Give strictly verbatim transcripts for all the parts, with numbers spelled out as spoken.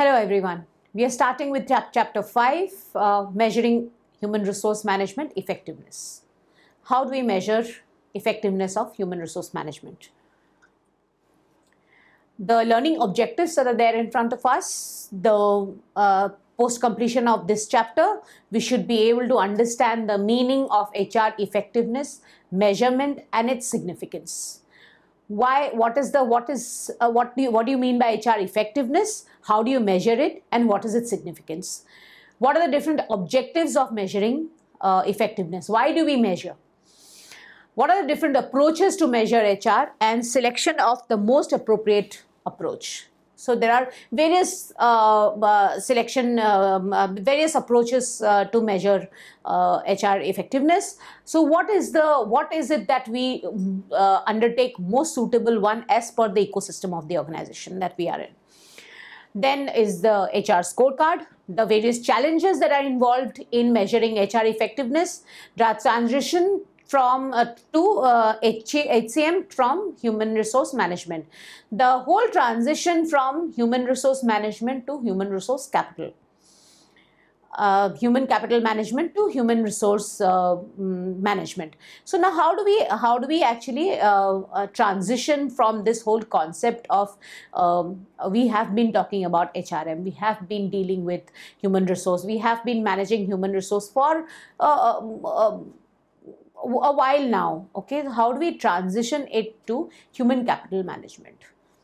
Hello everyone. We are starting with chap chapter five, uh, measuring human resource management effectiveness. How do we measure effectiveness of human resource management? The learning objectives that are there in front of us, the uh, post completion of this chapter, we should be able to understand the meaning of H R effectiveness, measurement and its significance. Why, what is the, what is, uh, what do you, what do you mean by H R effectiveness? How do you measure it and what is its significance? What are the different objectives of measuring uh, effectiveness? Why do we measure? What are the different approaches to measure H R and selection of the most appropriate approach? So there are various uh, uh, selection, um, uh, various approaches uh, to measure uh, H R effectiveness. So what is the, what is it that we uh, undertake most suitable one as per the ecosystem of the organization that we are in? Then is the H R scorecard, the various challenges that are involved in measuring H R effectiveness, the transition from uh, to uh, H C M from human resource management, the whole transition from human resource management to human resource capital, uh, human capital management to human resource uh, management. So now how do we how do we actually uh, uh, transition from this whole concept of um, we have been talking about H R M, we have been dealing with human resource, we have been managing human resource for uh, uh, a while now, okay? How do we transition it to human capital management?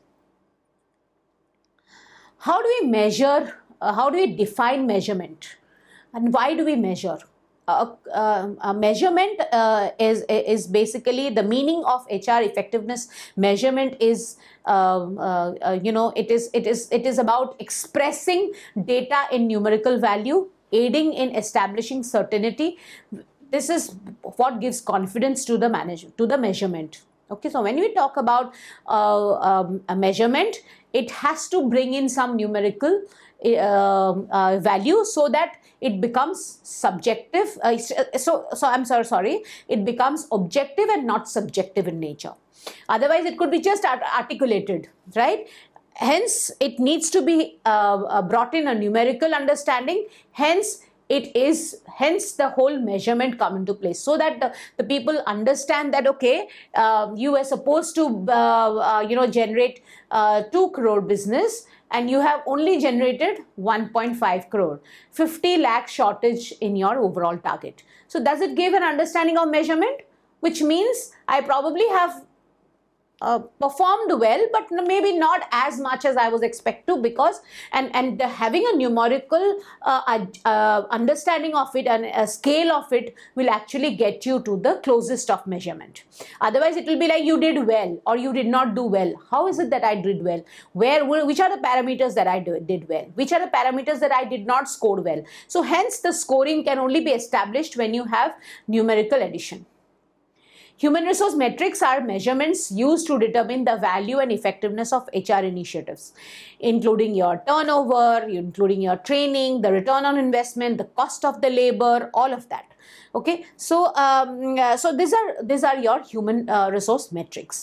How do we measure, uh, how do we define measurement and why do we measure? Uh, uh, a measurement uh, is, is basically the meaning of H R effectiveness. Measurement is, uh, uh, uh, you know, it is, it is, it is about expressing data in numerical value, aiding in establishing certainty. This is what gives confidence to the manage to the measurement. Okay, so when we talk about uh, um, a measurement, it has to bring in some numerical uh, uh, value so that it becomes subjective. Uh, so, so I'm sorry, sorry, it becomes objective and not subjective in nature. Otherwise, it could be just art articulated, right? Hence, it needs to be uh, brought in a numerical understanding. Hence, it is, hence the whole measurement come into place so that the, the people understand that, okay, uh, you were supposed to, uh, uh, you know, generate uh, two crore business and you have only generated one point five crore, fifty lakh shortage in your overall target. So does it give an understanding of measurement? Which means I probably have Uh, performed well, but maybe not as much as I was expect to, because and and the, having a numerical uh, uh, understanding of it and a scale of it will actually get you to the closest of measurement. Otherwise, it will be like you did well or you did not do well. How is it that I did well? Where, which are the parameters that I do, did well? Which are the parameters that I did not score well? So hence the scoring can only be established when you have numerical addition. Human resource metrics are measurements used to determine the value and effectiveness of H R initiatives, including your turnover, including your training, the return on investment, the cost of the labor, all of that. Okay, so um, uh, so these are these are your human uh, resource metrics.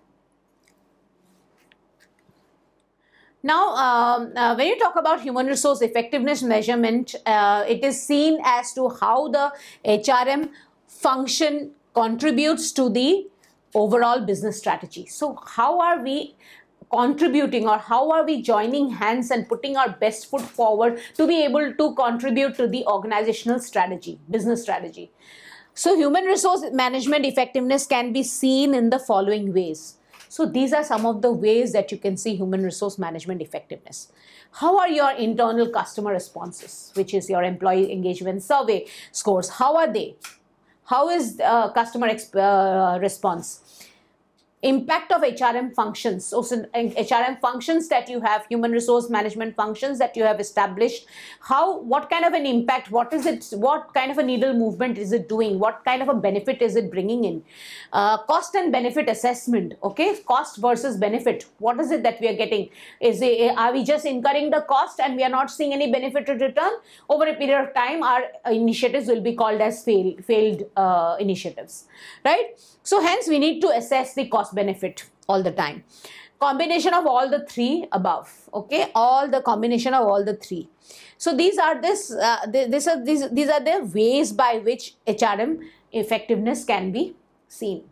Now, um, uh, when you talk about human resource effectiveness measurement, uh, it is seen as to how the H R M function contributes to the overall business strategy. So how are we contributing, or how are we joining hands and putting our best foot forward to be able to contribute to the organizational strategy, business strategy? So human resource management effectiveness can be seen in the following ways. So these are some of the ways that you can see human resource management effectiveness. How are your internal customer responses, which is your employee engagement survey scores? How are they? How is uh, customer exp uh, response? Impact of H R M functions. So, so H R M functions that you have, human resource management functions that you have established, how, what kind of an impact, what is it, what kind of a needle movement is it doing, what kind of a benefit is it bringing in? Uh, cost and benefit assessment, okay, cost versus benefit. What is it that we are getting? Is it, are we just incurring the cost and we are not seeing any benefit to return? Over a period of time, our initiatives will be called as fail, failed uh, initiatives, right? So hence we need to assess the cost benefit all the time. combination of all the three above, okay, all the combination of all the three. So these are this, uh, this are these these are the ways by which H R M effectiveness can be seen.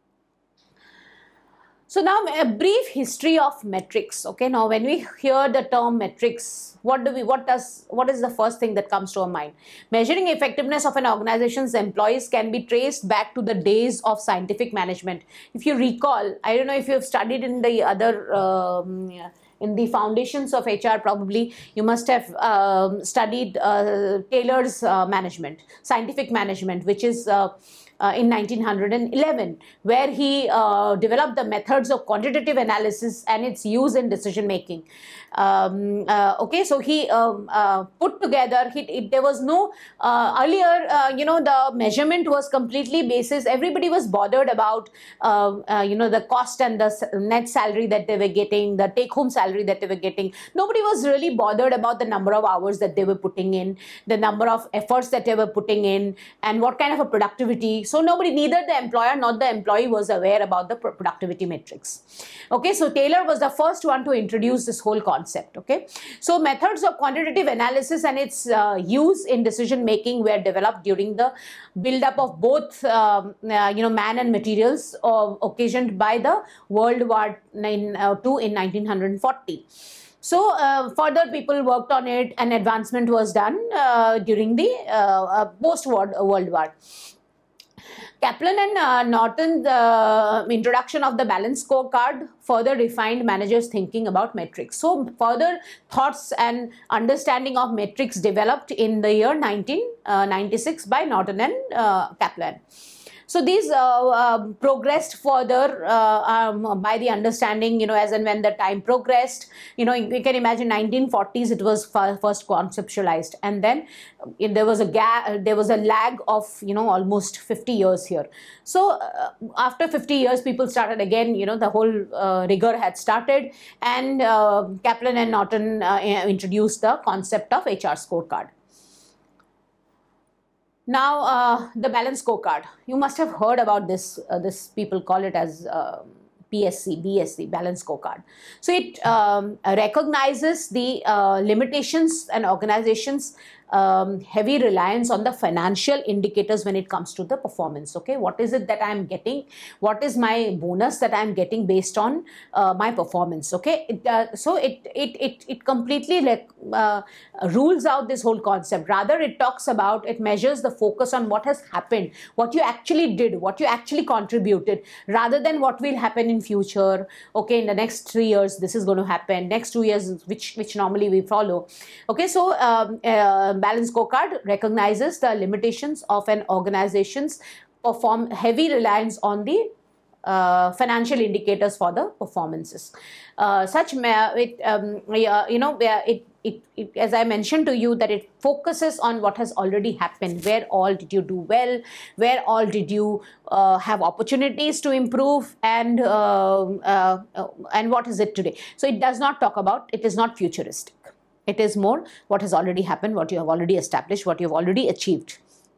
So now a brief history of metrics. Okay, now when we hear the term metrics, what do we, what does, what is the first thing that comes to our mind? Measuring effectiveness of an organization's employees can be traced back to the days of scientific management. If you recall, I don't know if you have studied in the other, um, in the foundations of H R, probably you must have um, studied uh, Taylor's uh, management, scientific management, which is uh, Uh, in nineteen eleven, where he uh, developed the methods of quantitative analysis and its use in decision making. Um, uh, okay, so he um, uh, put together, he, it, there was no, uh, earlier, uh, you know, the measurement was completely basis, everybody was bothered about, uh, uh, you know, the cost and the net salary that they were getting, the take home salary that they were getting. Nobody was really bothered about the number of hours that they were putting in, the number of efforts that they were putting in, and what kind of a productivity. So nobody, neither the employer nor the employee was aware about the productivity metrics. Okay, so Taylor was the first one to introduce this whole concept. Okay, so methods of quantitative analysis and its uh, use in decision making were developed during the build-up of both, um, uh, you know, man and materials, uh, occasioned by the World War Two in nineteen forty. So uh, further people worked on it, and advancement was done uh, during the uh, uh, post-World War. Kaplan and uh, Norton's uh, introduction of the balanced scorecard further refined managers' thinking about metrics. So further thoughts and understanding of metrics developed in the year nineteen ninety-six by Norton and uh, Kaplan. So these uh, uh, progressed further uh, um, by the understanding, you know, as and when the time progressed. You know, you can imagine nineteen forties it was first conceptualized, and then uh, there was a gap, there was a lag of, you know, almost fifty years here. So uh, after fifty years, people started again, you know, the whole uh, rigor had started, and uh, Kaplan and Norton uh, introduced the concept of H R scorecard. Now, uh, the balanced scorecard. You must have heard about this. Uh, this people call it as uh, P S C, B S C, balanced scorecard. So it um, recognizes the uh, limitations and organizations' um, heavy reliance on the financial indicators when it comes to the performance. Okay, what is it that I am getting? What is my bonus that I am getting based on uh, my performance? Okay, it, uh, so it it it it completely like uh, rules out this whole concept. Rather, it talks about, it measures the focus on what has happened, what you actually did, what you actually contributed, rather than what will happen in future. Okay, in the next three years, this is going to happen. Next two years, which which normally we follow. Okay, so um, uh, balanced scorecard recognizes the limitations of an organization's perform heavy reliance on the uh, financial indicators for the performances. Uh, such it um, you know it, it it as I mentioned to you, that it focuses on what has already happened. Where all did you do well? Where all did you uh, have opportunities to improve? And uh, uh, and what is it today? So it does not talk about. It is not futuristic. It is more what has already happened, what you have already established, what you have already achieved.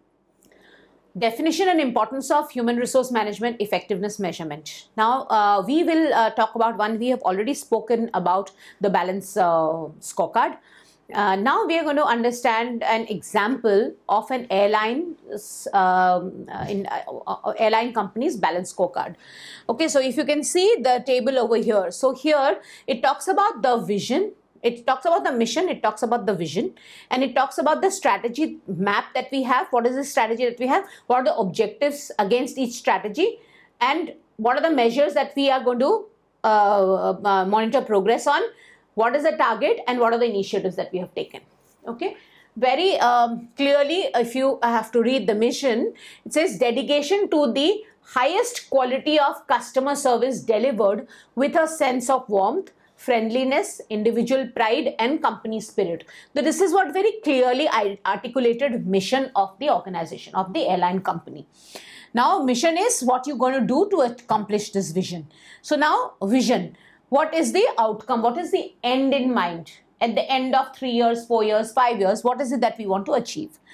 Definition and importance of human resource management effectiveness measurement. Now, uh, we will uh, talk about one. We have already spoken about the balance uh, scorecard. Uh, now we are going to understand an example of an airline um, in uh, airline company's balance scorecard. Okay, so if you can see the table over here. So here it talks about the vision. It talks about the mission, it talks about the vision, and it talks about the strategy map that we have. What is the strategy that we have? What are the objectives against each strategy? And what are the measures that we are going to uh, uh, monitor progress on? What is the target, and what are the initiatives that we have taken? Okay. Very um, clearly, if you have to read the mission, it says dedication to the highest quality of customer service delivered with a sense of warmth, friendliness, individual pride, and company spirit. So this is what very clearly articulated mission of the organization, of the airline company. Now, mission is what you're going to do to accomplish this vision. So now, vision. What is the outcome? What is the end in mind? At the end of three years, four years, five years, what is it that we want to achieve?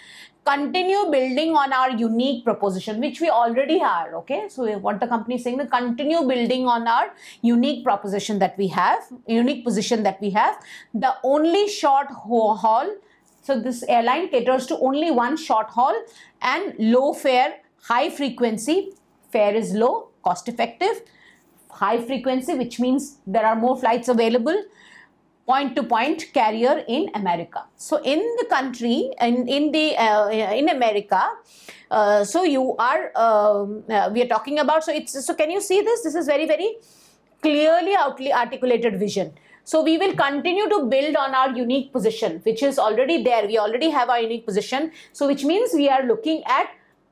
continue building on our unique proposition, which we already are. Okay, so what the company is saying, to continue building on our unique proposition that we have, unique position that we have. The only short haul, so this airline caters to only one short haul and low fare, high frequency. Fare is low, cost effective, high frequency, which means there are more flights available, point to point carrier in America. So in the country, in, in the uh, in America, uh, so you are um, uh, we are talking about, so it's, so can you see this? This is very, very clearly articulated vision. So we will continue to build on our unique position, which is already there. We already have our unique position. So which means we are looking at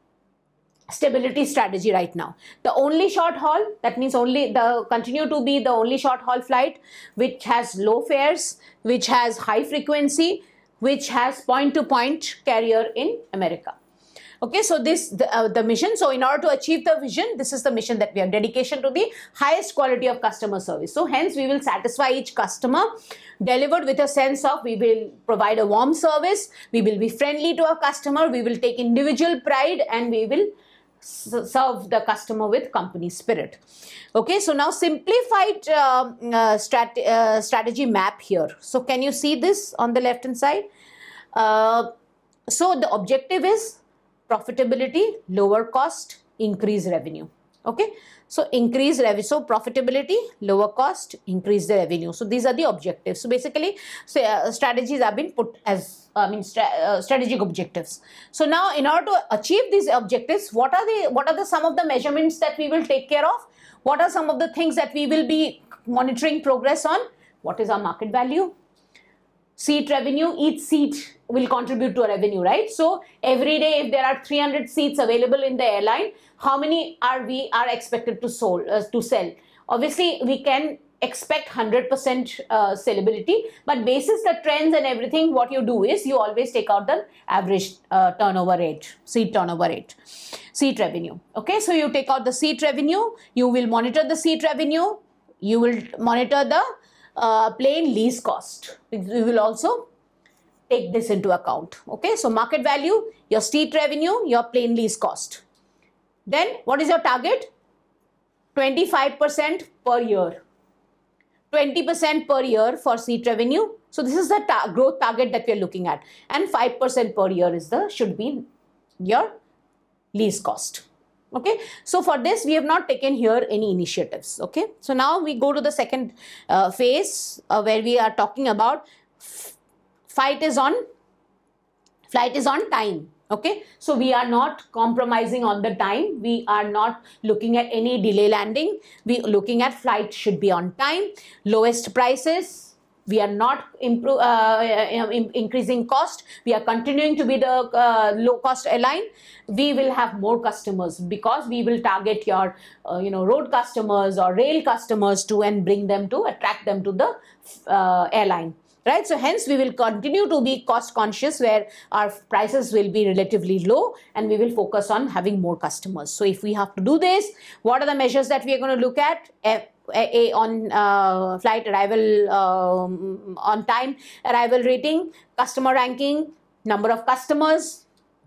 stability strategy right now. The only short haul, that means only the continue to be the only short haul flight which has low fares, which has high frequency, which has point to point carrier in America. Okay, so this the, uh, the mission. So in order to achieve the vision, this is the mission that we have: dedication to the highest quality of customer service. So hence we will satisfy each customer, delivered with a sense of, we will provide a warm service, we will be friendly to our customer, we will take individual pride, and we will serve the customer with company spirit. Okay, so now simplified uh, uh, strat uh, strategy map here. So can you see this on the left hand side? Uh, so the objective is profitability, lower cost, increase revenue. Okay, so increase revenue, so profitability, lower cost, increase the revenue. So these are the objectives. So basically, so uh, strategies have been put as, I mean, stra uh, strategic objectives. So now, in order to achieve these objectives, what are the what are the some of the measurements that we will take care of? What are some of the things that we will be monitoring progress on? What is our market value? Seat revenue, each seat will contribute to a revenue, right? So every day, if there are three hundred seats available in the airline, how many are we are expected to sold uh, to sell? Obviously, we can expect one hundred percent uh, sellability, but basis the trends and everything, what you do is you always take out the average uh, turnover rate, seat turnover rate, seat revenue. Okay, so you take out the seat revenue, you will monitor the seat revenue, you will monitor the uh, plane lease cost. We will also take this into account. Okay, so market value, your seat revenue, your plane lease cost. Then what is your target? twenty-five percent per year. twenty percent per year for seat revenue. So this is the ta growth target that we are looking at. And five percent per year is the, should be your lease cost. Okay, so for this we have not taken here any initiatives. Okay, so now we go to the second uh, phase uh, where we are talking about flight is on, flight is on time. Okay, so we are not compromising on the time. We are not looking at any delay landing. We are looking at flight should be on time, lowest prices. We are not improve, uh, increasing cost. We are continuing to be the uh, low cost airline. We will have more customers because we will target your, uh, you know, road customers or rail customers too, and bring them to attract them to the uh, airline. Right, so hence we will continue to be cost conscious, where our prices will be relatively low, and we will focus on having more customers. So if we have to do this, what are the measures that we are going to look at? A, a, a on uh, flight arrival um, on time, arrival rating, customer ranking, number of customers,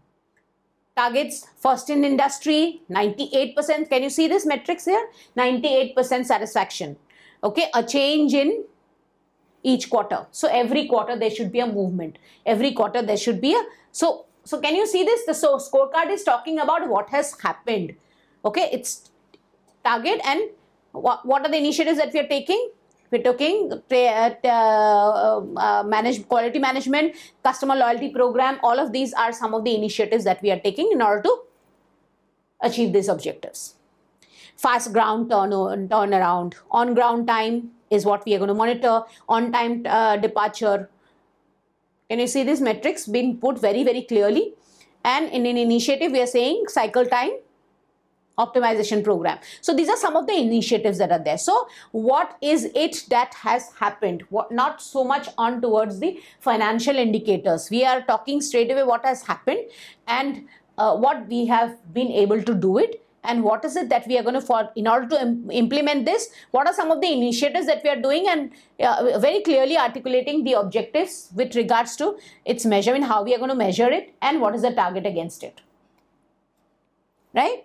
targets, first in industry, ninety-eight percent. Can you see this metrics here? ninety-eight percent satisfaction. Okay, a change in each quarter. So every quarter there should be a movement. Every quarter there should be a, so, so can you see this? The so scorecard is talking about what has happened. Okay, it's target and what, what are the initiatives that we are taking? We're taking uh, uh, uh, manage, quality management, customer loyalty program. All of these are some of the initiatives that we are taking in order to achieve these objectives. Fast ground turn turnaround, on ground time is what we are going to monitor, on time uh, departure. Can you see these metrics being put very, very clearly? And in an initiative, we are saying cycle time optimization program. So these are some of the initiatives that are there. So what is it that has happened? What, not so much on towards the financial indicators. We are talking straight away what has happened and uh, what we have been able to do it, and what is it that we are going to for in order to im implement this, what are some of the initiatives that we are doing, and uh, very clearly articulating the objectives with regards to its measurement, how we are going to measure it, and what is the target against it, right?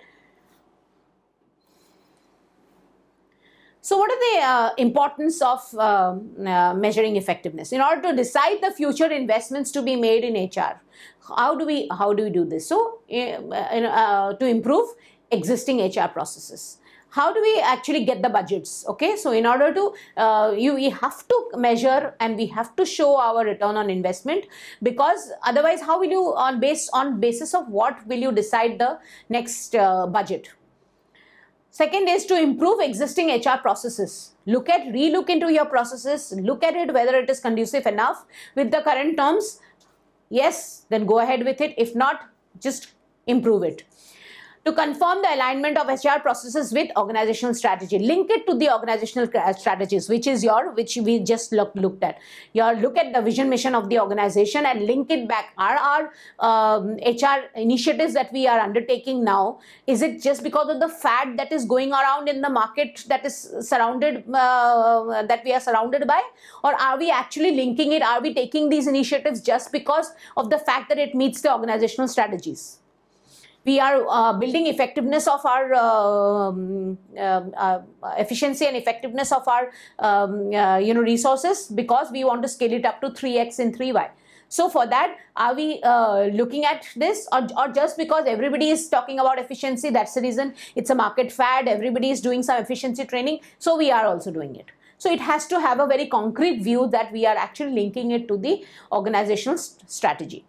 So what are the uh, importance of uh, uh, measuring effectiveness? In order to decide the future investments to be made in H R, how do we how do we do this? So uh, uh, to improve existing H R processes, how do we actually get the budgets? Okay, so in order to uh, you we have to measure and we have to show our return on investment, because otherwise how will you on based on basis of what will you decide the next uh, budget? Second is to improve existing H R processes. Look at, relook into your processes, look at it whether it is conducive enough with the current terms. Yes, then go ahead with it. If not, just improve it. To confirm the alignment of H R processes with organizational strategy, link it to the organizational strategies, which is your, which we just look, looked at. Your look at the vision mission of the organization and link it back. Are our um, H R initiatives that we are undertaking now, is it just because of the fad that is going around in the market that is surrounded, uh, that we are surrounded by, or are we actually linking it? Are we taking these initiatives just because of the fact that it meets the organizational strategies? We are uh, building effectiveness of our um, uh, uh, efficiency and effectiveness of our um, uh, you know resources because we want to scale it up to three X in three Y. So for that, are we uh, looking at this, or, or just because everybody is talking about efficiency, that's the reason it's a market fad, everybody is doing some efficiency training, so we are also doing it. So it has to have a very concrete view that we are actually linking it to the organizational st strategy.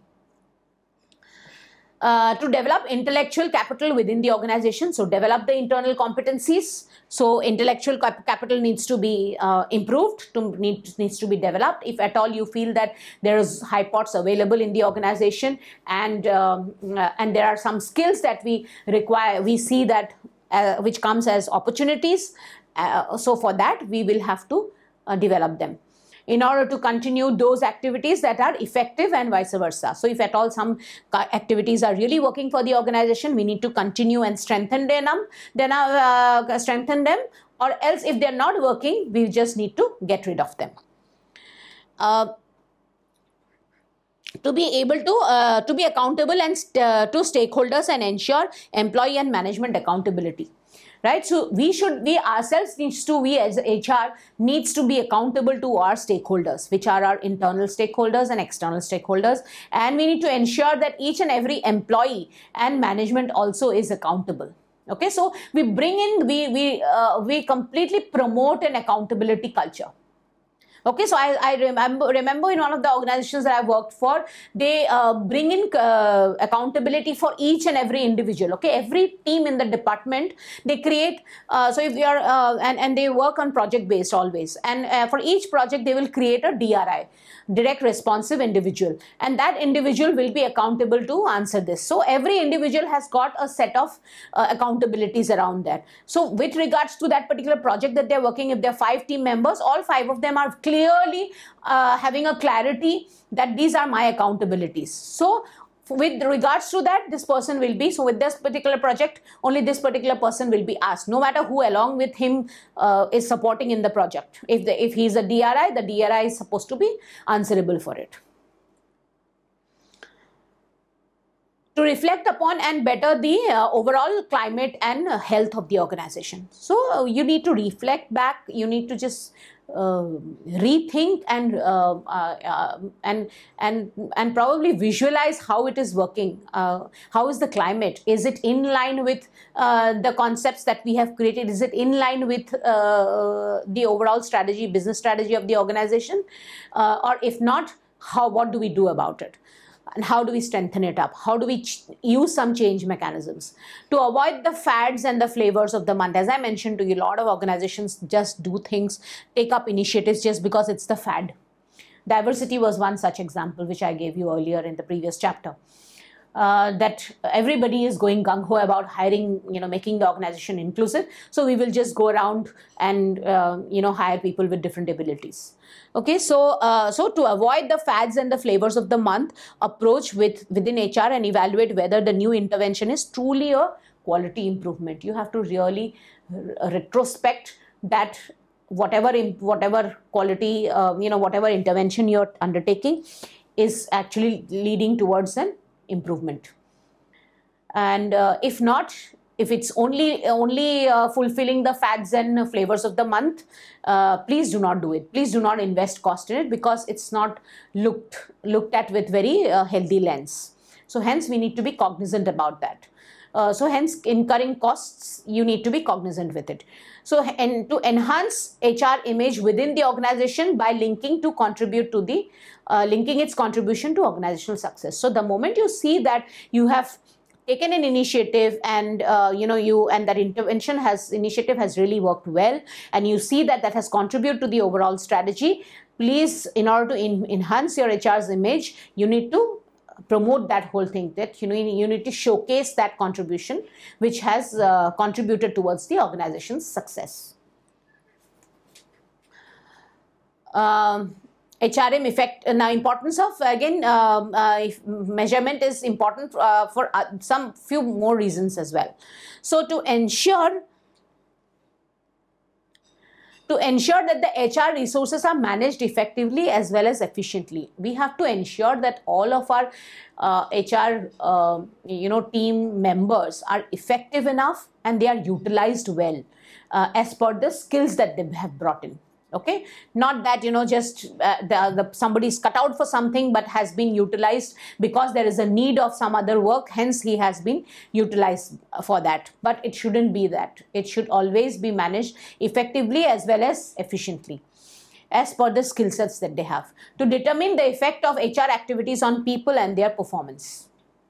Uh, to develop intellectual capital within the organization, so develop the internal competencies. So intellectual cap capital needs to be uh, improved, to need, needs to be developed. If at all you feel that there is hypots available in the organization, and um, uh, and there are some skills that we require, we see that uh, which comes as opportunities. Uh, so for that we will have to uh, develop them in order to continue those activities that are effective and vice versa. So if at all some activities are really working for the organization, we need to continue and strengthen them, then uh, strengthen them, or else if they're not working, we just need to get rid of them. Uh, to be able to uh, to be accountable and uh, to stakeholders and ensure employee and management accountability. Right, so we should, we ourselves needs to, we as H R needs to be accountable to our stakeholders, which are our internal stakeholders and external stakeholders, and we need to ensure that each and every employee and management also is accountable. Okay, so we bring in, we we uh, we completely promote an accountability culture. Okay, so I, I remember remember in one of the organizations that I worked for, they uh, bring in uh, accountability for each and every individual. Okay, every team in the department, they create, uh, so if we are, uh, and, and they work on project based always. And uh, for each project, they will create a D R I, direct responsive individual. And that individual will be accountable to answer this. So every individual has got a set of uh, accountabilities around that. So with regards to that particular project that they're working, if there are five team members, all five of them are clear clearly uh, having a clarity that these are my accountabilities. So with regards to that, this person will be, so with this particular project, only this particular person will be asked, no matter who along with him uh, is supporting in the project. If, the, if he is a D R I, the D R I is supposed to be answerable for it. To reflect upon and better the uh, overall climate and uh, health of the organization. So uh, you need to reflect back, you need to just uh, rethink and uh, uh, uh, and and and probably visualize how it is working. Uh, how is the climate? Is it in line with uh, the concepts that we have created? Is it in line with uh, the overall strategy, business strategy of the organization? Uh, or if not, how, what do we do about it? And how do we strengthen it up? How do we use some change mechanisms to avoid the fads and the flavors of the month? As I mentioned to you, a lot of organizations just do things, take up initiatives just because it's the fad. Diversity was one such example, which I gave you earlier in the previous chapter. Uh, that everybody is going gung-ho about hiring, you know, making the organization inclusive. So we will just go around and, uh, you know, hire people with different abilities. Okay, so uh, so to avoid the fads and the flavors of the month, approach with within H R and evaluate whether the new intervention is truly a quality improvement. You have to really retrospect that whatever whatever quality, uh, you know, whatever intervention you're undertaking is actually leading towards an improvement. And uh, if not, if it's only only uh, fulfilling the fads and flavors of the month, uh, please do not do it. Please do not invest cost in it, because it's not looked looked at with very uh, healthy lens. So hence we need to be cognizant about that. Uh, so hence incurring costs, you need to be cognizant with it. So and to enhance H R image within the organization by linking to contribute to the uh, linking its contribution to organizational success. So the moment you see that you have taken an initiative and uh, you know you and that intervention has initiative has really worked well, and you see that that has contributed to the overall strategy, please, in order to in, enhance your H R's image, you need to promote that whole thing, that you know you need to showcase that contribution which has uh, contributed towards the organization's success. Um, H R M effect, now importance of, again, um, uh, measurement is important uh, for uh, some few more reasons as well. So to ensure to ensure that the H R resources are managed effectively as well as efficiently, we have to ensure that all of our uh, H R uh, you know team members are effective enough and they are utilized well uh, as per the skills that they have brought in. Okay, not that you know just uh, the, the somebody is cut out for something but has been utilized because there is a need of some other work, hence he has been utilized for that. But it shouldn't be that. It should always be managed effectively as well as efficiently, as per the skill sets that they have. To determine the effect of H R activities on people and their performance.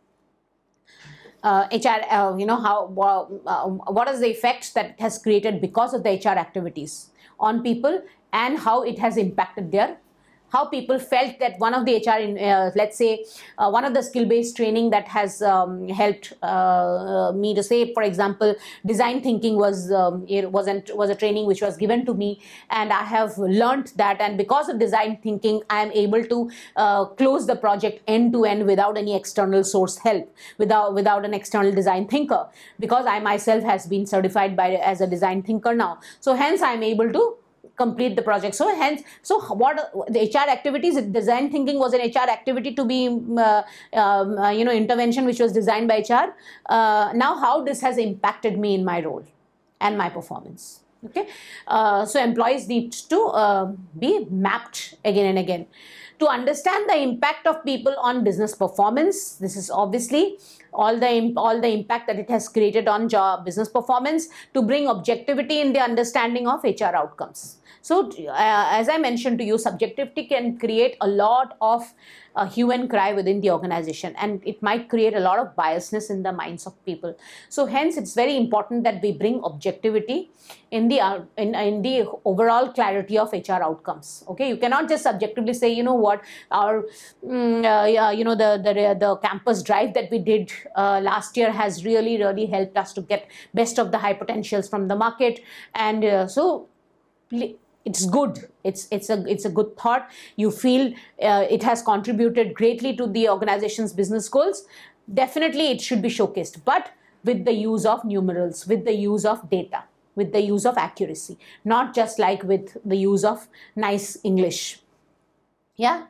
Uh, H R, uh, you know, how uh, what is the effect that it has created because of the H R activities on people, and how it has impacted their, how people felt that one of the H R, in, uh, let's say, uh, one of the skill-based training that has um, helped uh, me to say, for example, design thinking was um, it wasn't was a training which was given to me, and I have learned that, and because of design thinking, I am able to uh, close the project end to end without any external source help, without without an external design thinker, because I myself has been certified by as a design thinker now. So hence I am able to complete the project. So hence, so what the H R activities, design thinking was an H R activity to be, uh, um, uh, you know, intervention which was designed by H R. Uh, now how this has impacted me in my role and my performance. Okay, uh, so employees need to uh, be mapped again and again. To understand the impact of people on business performance, this is obviously all the all the impact that it has created on job business performance, to bring objectivity in the understanding of H R outcomes. So uh, as I mentioned to you, subjectivity can create a lot of uh, hue and cry within the organization, and it might create a lot of biasness in the minds of people. So hence it's very important that we bring objectivity in the uh, in, in the overall clarity of H R outcomes. Okay, you cannot just subjectively say, you know what, our mm, uh, you know the, the the campus drive that we did uh, last year has really really helped us to get best of the high potentials from the market, and uh, so it's good. It's it's a it's a good thought. You feel uh, it has contributed greatly to the organization's business goals. Definitely, it should be showcased, but with the use of numerals, with the use of data, with the use of accuracy, not just like with the use of nice English. Yeah.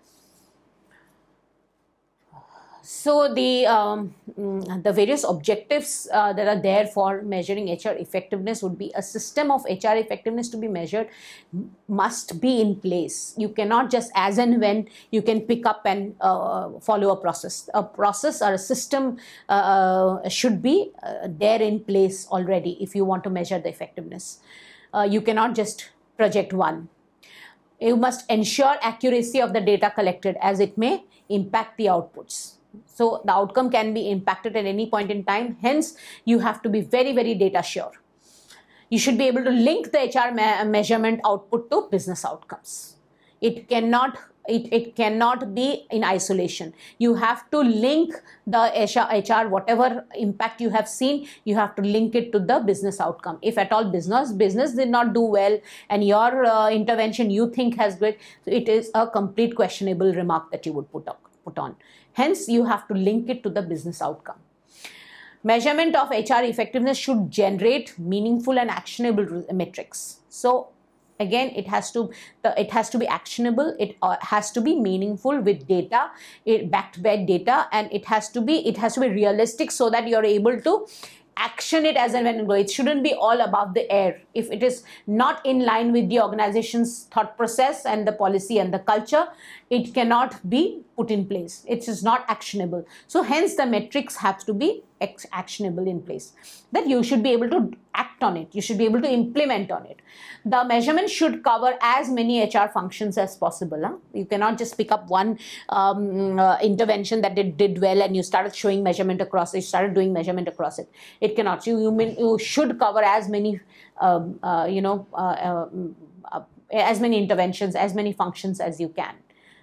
So the um, the various objectives uh, that are there for measuring H R effectiveness would be, a system of H R effectiveness to be measured must be in place. You cannot just as and when you can pick up and uh, follow a process. A process or a system uh, should be uh, there in place already if you want to measure the effectiveness. Uh, you cannot just project one. You must ensure accuracy of the data collected, as it may impact the outputs. So the outcome can be impacted at any point in time. Hence, you have to be very, very data sure. You should be able to link the H R me measurement output to business outcomes. It cannot, it, it cannot be in isolation. You have to link the H R, H R, whatever impact you have seen, you have to link it to the business outcome. If at all business, business did not do well and your uh, intervention you think has great, it is a complete questionable remark that you would put up. Put on. Hence, you have to link it to the business outcome. Measurement of H R effectiveness should generate meaningful and actionable metrics. So again, it has to the, it has to be actionable, it uh, has to be meaningful with data, it backed by data, and it has to be it has to be realistic so that you're able to action it as and when it goes. It shouldn't be all above the air. If it is not in line with the organization's thought process and the policy and the culture, it cannot be put in place. It is not actionable. So hence the metrics have to be actionable in place, that you should be able to act on it, you should be able to implement on it. The measurement should cover as many H R functions as possible. Huh? You cannot just pick up one um, uh, intervention that it did well and you started showing measurement across it, you started doing measurement across it. It cannot. You, you, mean, you should cover as many, um, uh, you know, uh, uh, uh, as many interventions, as many functions as you can.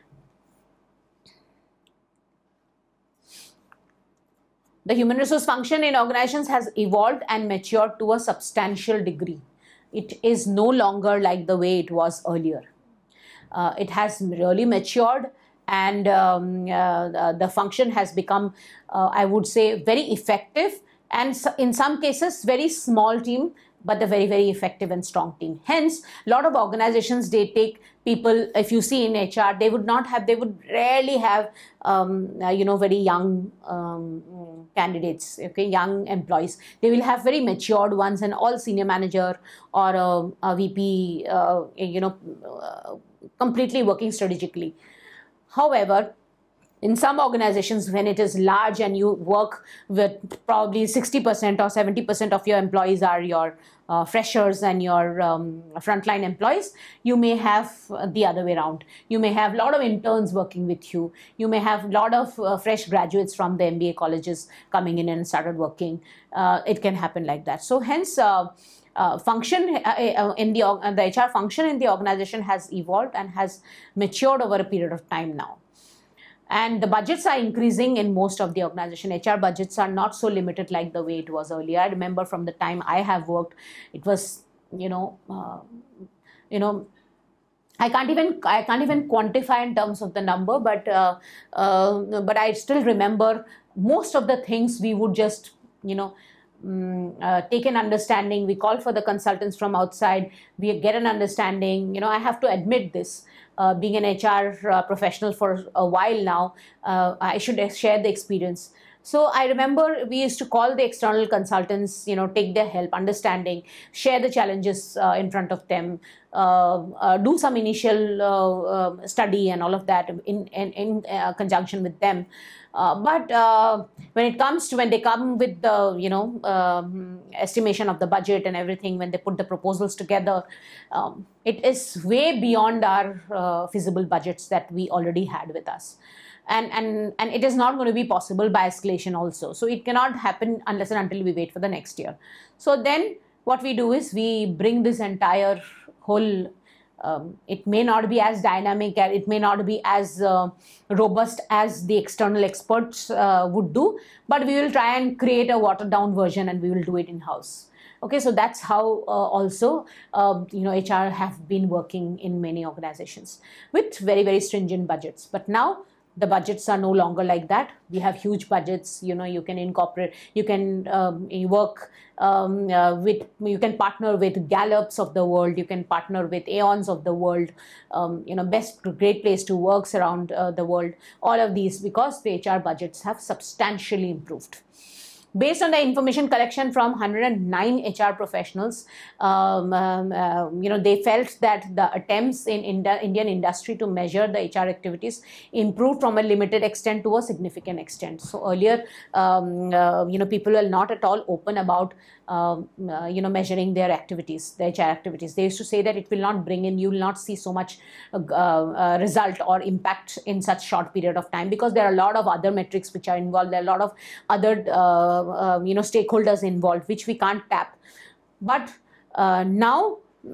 The human resource function in organizations has evolved and matured to a substantial degree. It is no longer like the way it was earlier. Uh, it has really matured, and um, uh, the function has become, uh, I would say, very effective, and in some cases, very small team, but a very, very effective and strong team. Hence, a lot of organizations, they take people, if you see in H R, they would not have, they would rarely have, um, uh, you know, very young um, candidates, okay, young employees. They will have very matured ones, and all senior manager or a, a V P, uh, you know, uh, completely working strategically. However, in some organizations, when it is large and you work with probably sixty percent or seventy percent of your employees are your uh, freshers and your um, frontline employees, you may have uh, the other way around. You may have a lot of interns working with you. You may have a lot of uh, fresh graduates from the M B A colleges coming in and started working. Uh, it can happen like that. So hence, uh, Uh, function uh, in the, uh, the H R function in the organization has evolved and has matured over a period of time now. And the budgets are increasing in most of the organization. H R budgets are not so limited like the way it was earlier. I remember from the time I have worked, it was, you know, uh, you know, I can't even I can't even quantify in terms of the number, but uh, uh, but I still remember most of the things we would just, you know, Um, uh, take an understanding. We call for the consultants from outside. We get an understanding. You know, I have to admit this. Uh, being an H R uh, professional for a while now, uh, I should share the experience. So I remember we used to call the external consultants, you know, take their help, understanding, share the challenges uh, in front of them, uh, uh, do some initial uh, uh, study and all of that in, in, in uh, conjunction with them. Uh, but uh, when it comes to when they come with the, you know, um, estimation of the budget and everything, when they put the proposals together, um, it is way beyond our uh, feasible budgets that we already had with us. And, and, and it is not going to be possible by escalation also. So it cannot happen unless and until we wait for the next year. So then what we do is we bring this entire whole, um, it may not be as dynamic, and it may not be as uh, robust as the external experts uh, would do, but we will try and create a watered down version and we will do it in-house. Okay, so that's how uh, also, um, you know, H R have been working in many organizations with very, very stringent budgets. But now the budgets are no longer like that. We have huge budgets. You know, you can incorporate, you can um, you work um, uh, with, you can partner with Gallups of the world. You can partner with Aons of the world. Um, you know, best, great place to work around uh, the world. All of these because the H R budgets have substantially improved. Based on the information collection from one hundred nine H R professionals, um, um, uh, you know, they felt that the attempts in Indi- Indian industry to measure the H R activities improved from a limited extent to a significant extent. So earlier, um, uh, you know, people were not at all open about, um, uh, you know, measuring their activities, the H R activities. They used to say that it will not bring in, you will not see so much uh, uh, result or impact in such short period of time, because there are a lot of other metrics which are involved. There are a lot of other uh, Uh, you know, stakeholders involved, which we can't tap. But uh, now,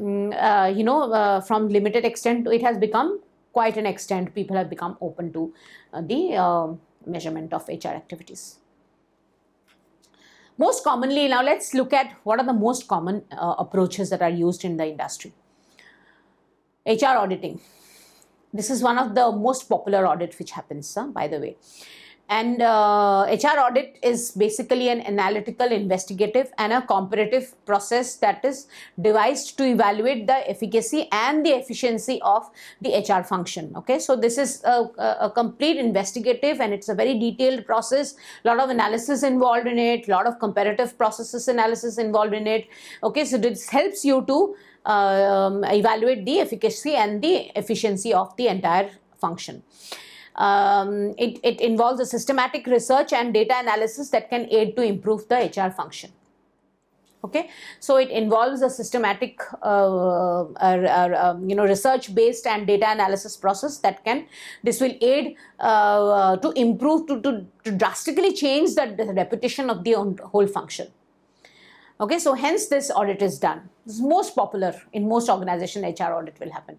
uh, you know, uh, from limited extent, it has become quite an extent. People have become open to uh, the uh, measurement of H R activities. Most commonly, now let's look at what are the most common uh, approaches that are used in the industry. H R auditing. This is one of the most popular audits which happens, uh, by the way. And uh, H R audit is basically an analytical, investigative and a comparative process that is devised to evaluate the efficacy and the efficiency of the H R function. Okay, so this is a, a, a complete investigative and it's a very detailed process, a lot of analysis involved in it, a lot of comparative processes analysis involved in it. Okay, so this helps you to uh, um, evaluate the efficacy and the efficiency of the entire function. Um, it, it involves a systematic research and data analysis that can aid to improve the H R function. Okay, so it involves a systematic, uh, uh, uh, you know, research-based and data analysis process that can, this will aid uh, to improve, to, to, to drastically change the, the reputation of the whole function. Okay, so hence this audit is done. This is most popular in most organizations. H R audit will happen.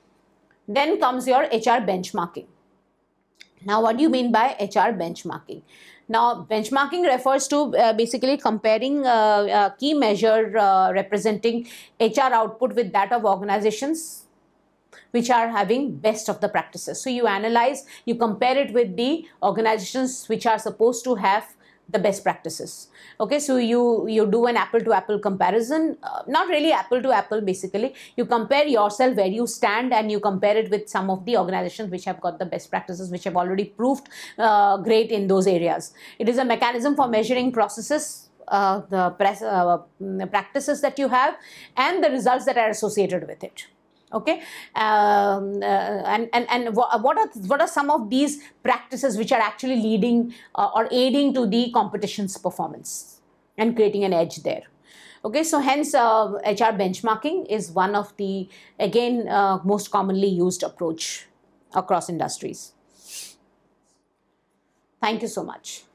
Then comes your H R benchmarking. Now, what do you mean by H R benchmarking? Now, benchmarking refers to uh, basically comparing uh, a key measure uh, representing H R output with that of organizations which are having best of the practices. So, you analyze, you compare it with the organizations which are supposed to have the best practices. Okay, so you you do an apple to apple comparison, uh, not really apple to apple, basically you compare yourself where you stand and you compare it with some of the organizations which have got the best practices, which have already proved uh, great in those areas. It is a mechanism for measuring processes, uh, the press, uh, practices that you have and the results that are associated with it. Okay, um, uh, and and and what are what are some of these practices which are actually leading uh, or aiding to the competition's performance and creating an edge there? Okay, so hence uh, H R benchmarking is one of the again uh, most commonly used approach across industries. Thank you so much.